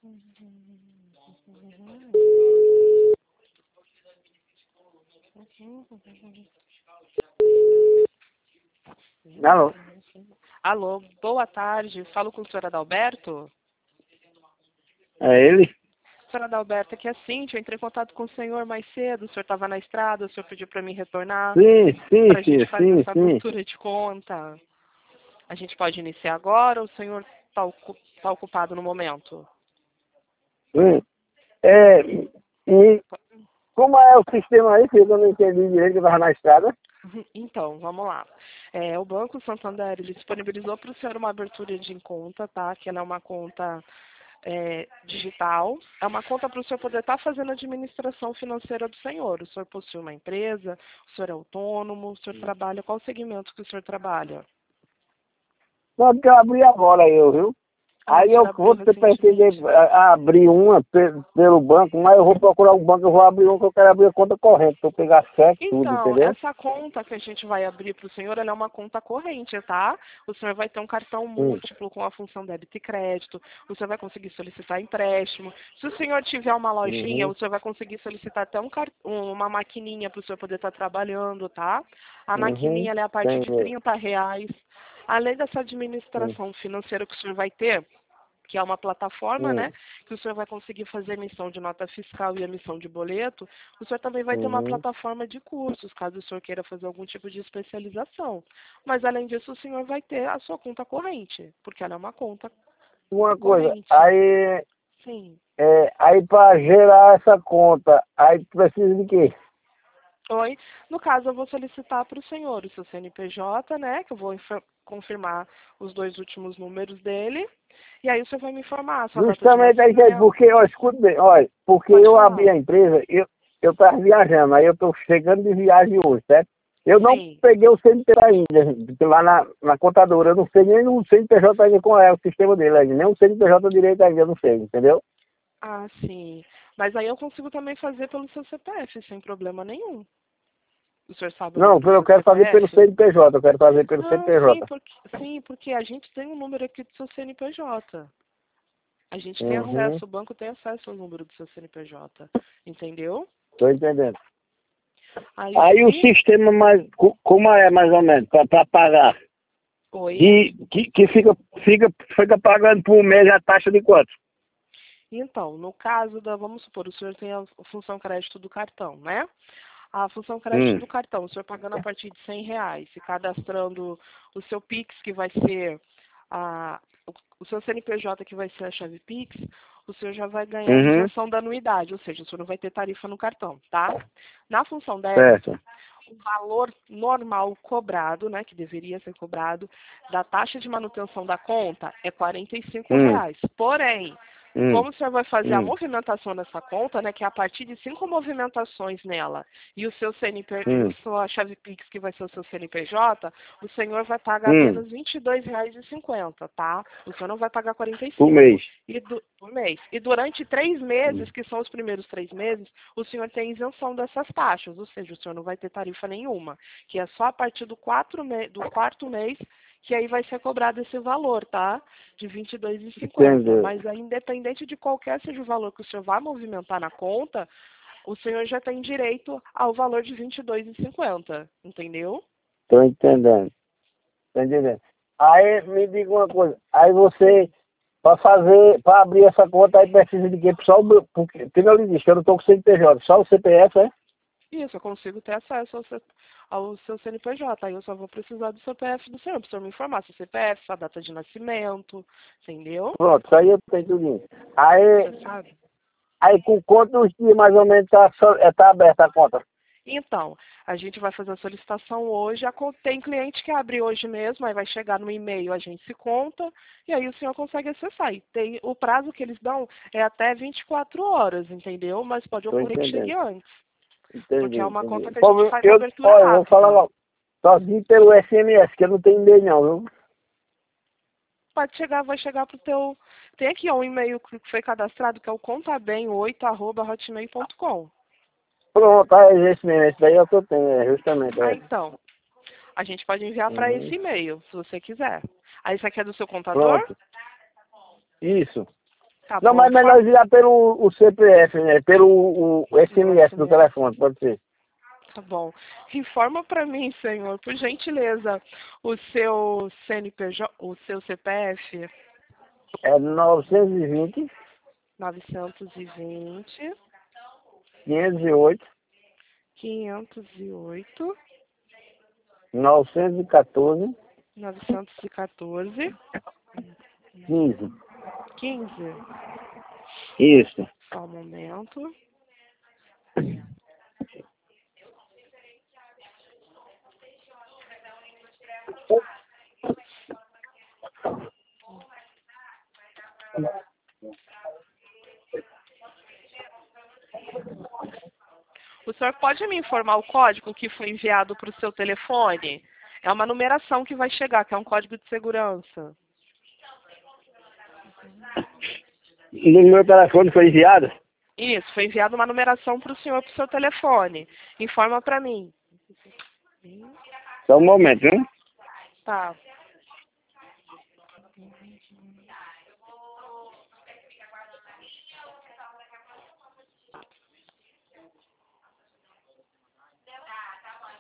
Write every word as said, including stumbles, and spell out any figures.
Alô? Alô, boa tarde. Falo com o senhor Adalberto? É ele? Senhor Adalberto, aqui é a Cíntia. Eu entrei em contato com o senhor mais cedo. O senhor estava na estrada, o senhor pediu para mim retornar. Sim, sim, Para a sim, gente fazer sim, essa sim. abertura de conta. A gente pode iniciar agora ou o senhor está ocu tá ocupado no momento? Sim. É, e como é o sistema aí, que eu não entendi direito, que eu estava na estrada? Então, vamos lá. É, o Banco Santander ele disponibilizou para o senhor uma abertura de conta, tá? Que ela é uma conta é, digital. É uma conta para o senhor poder estar fazendo a administração financeira do senhor. O senhor possui uma empresa, o senhor é autônomo, o senhor trabalha. Qual o segmento que o senhor trabalha? Só que eu abri agora eu, viu? Ah, o Aí senhor eu abriu vou ter pretender recentemente. a- abrir uma pe- pelo banco, mas eu vou procurar um banco, eu vou abrir uma que eu quero abrir a conta corrente, para eu pegar certo tudo, Então, entendeu? essa conta que a gente vai abrir para o senhor, ela é uma conta corrente, tá? O senhor vai ter um cartão Hum. múltiplo com a função débito e crédito, o senhor vai conseguir solicitar empréstimo. Se o senhor tiver uma lojinha, Uhum. o senhor vai conseguir solicitar até um car- uma maquininha para o senhor poder estar trabalhando, tá? A Uhum. maquininha ela é a partir de Entendi. trinta reais. Além dessa Hum. administração financeira que o senhor vai ter, que é uma plataforma, Hum. né, que o senhor vai conseguir fazer emissão de nota fiscal e emissão de boleto, o senhor também vai ter uma Uhum. plataforma de cursos, caso o senhor queira fazer algum tipo de especialização. Mas, além disso, o senhor vai ter a sua conta corrente, porque ela é uma conta Uma coisa, corrente. aí, Sim. é, aí para gerar essa conta, aí precisa de quê? Oi. No caso, eu vou solicitar para o senhor o seu C N P J, né, que eu vou infor- confirmar os dois últimos números dele, e aí o senhor vai me informar a sua data de Justamente aí, que- nascimento. porque, ó, escuta bem, olha, porque Pode eu falar. abri a empresa, eu, eu tava viajando, aí eu tô chegando de viagem hoje, certo? Eu não Sim. peguei o C N P J ainda, porque lá na, na contadora, eu não sei nem o C N P J ainda qual é o sistema dele ainda, nem o C N P J direito ainda, eu não sei, entendeu? Ah, sim. Mas aí eu consigo também fazer pelo seu C P F, sem problema nenhum. O senhor sabe o Não, número do eu seu quero fazer pelo C P F? C N P J, eu quero fazer pelo Não, sim, C N P J. porque, sim, porque a gente tem um número aqui do seu C N P J. A gente tem Uhum, acesso, o banco tem acesso ao número do seu C N P J. Entendeu? tô entendendo. Aí Aí o sim. sistema mais, co- como é mais ou menos, para pagar? Oi. Que, que, que fica, fica, fica pagando por mês a taxa de quanto? Então, no caso da, vamos supor, o senhor tem a função crédito do cartão, né? A função crédito Hum, do cartão, o senhor pagando a partir de cem reais, se cadastrando o seu Pix, que vai ser a, o, o seu C N P J, que vai ser a chave Pix, o senhor já vai ganhar a uhum, isenção da anuidade, ou seja, o senhor não vai ter tarifa no cartão, tá? Na função débito, certo. o valor normal cobrado, né, que deveria ser cobrado, da taxa de manutenção da conta é quarenta e cinco Hum, reais. Porém, hum, como o senhor vai fazer a hum, movimentação nessa conta, né, que é a partir de cinco movimentações nela, e o seu C N P, e o hum, sua chave Pix, que vai ser o seu C N P J, o senhor vai pagar hum, apenas vinte e dois reais e cinquenta, tá? O senhor não vai pagar quarenta e por cinco mês. e do, por mês. E durante três Hum, meses, que são os primeiros três meses, o senhor tem isenção dessas taxas, ou seja, o senhor não vai ter tarifa nenhuma, que é só a partir do, quatro me, do quarto mês que aí vai ser cobrado esse valor, tá? De vinte e dois reais e cinquenta. entendeu? Mas aí, independente de qualquer seja o valor que o senhor vai movimentar na conta, o senhor já tem direito ao valor de vinte e dois reais e cinquenta, entendeu? Tô entendendo, tô entendendo. Aí me diga uma coisa, aí Sim. você, para fazer, para abrir essa conta, aí precisa de quê? Só o meu, porque, como eu lhe disse, eu não tô com C N P J, só o C P F, é? Isso, eu consigo ter acesso ao seu, ao seu C N P J. Aí eu só vou precisar do C P F do senhor, para o senhor me informar seu C P F, sua data de nascimento, entendeu? Pronto, isso aí eu tenho tudo. Aí, Você sabe? aí com quantos dias mais ou menos tá, só- é, tá aberta a conta? Então, a gente vai fazer a solicitação hoje. A con- Tem cliente que abre hoje mesmo, aí vai chegar no e-mail, a gente se conta, e aí o senhor consegue acessar. E tem, o prazo que eles dão é até vinte e quatro horas, entendeu? Mas pode Tô ocorrer que chegue entendendo. antes, Entendi, porque é uma entendi. conta que a gente Pô, faz a eu, abertura olha, eu vou falar rápida. logo. Sozinho pelo S M S, que eu não tenho e-mail não, viu? Pode chegar, vai chegar pro teu... Tem aqui ó, um e-mail que foi cadastrado, que é o contabem oito arroba hotmail ponto com. Pronto, é esse mesmo, esse daí é o que eu tenho, é, justamente, Ah, é. então, a gente pode enviar para Uhum. esse e-mail, se você quiser. Aí isso aqui é do seu contador? Pronto, isso. Tá Não, bom. mas melhor enviar pelo o C P F, né? Pelo o, o S M S do telefone, pode ser. Tá bom. Informa para mim, senhor, por gentileza, o seu C N P J, o seu C P F. É novecentos e vinte, novecentos e vinte, quinhentos e oito, quinhentos e oito, novecentos e quatorze, novecentos e quatorze, quinze. quinze. Isso. Só um momento. O senhor pode me informar o código que foi enviado para o seu telefone? É uma numeração que vai chegar, que é um código de segurança. No meu telefone foi enviado? Isso, foi enviada uma numeração para o senhor para o seu telefone. Informa para mim. Só um momento, hein? Tá.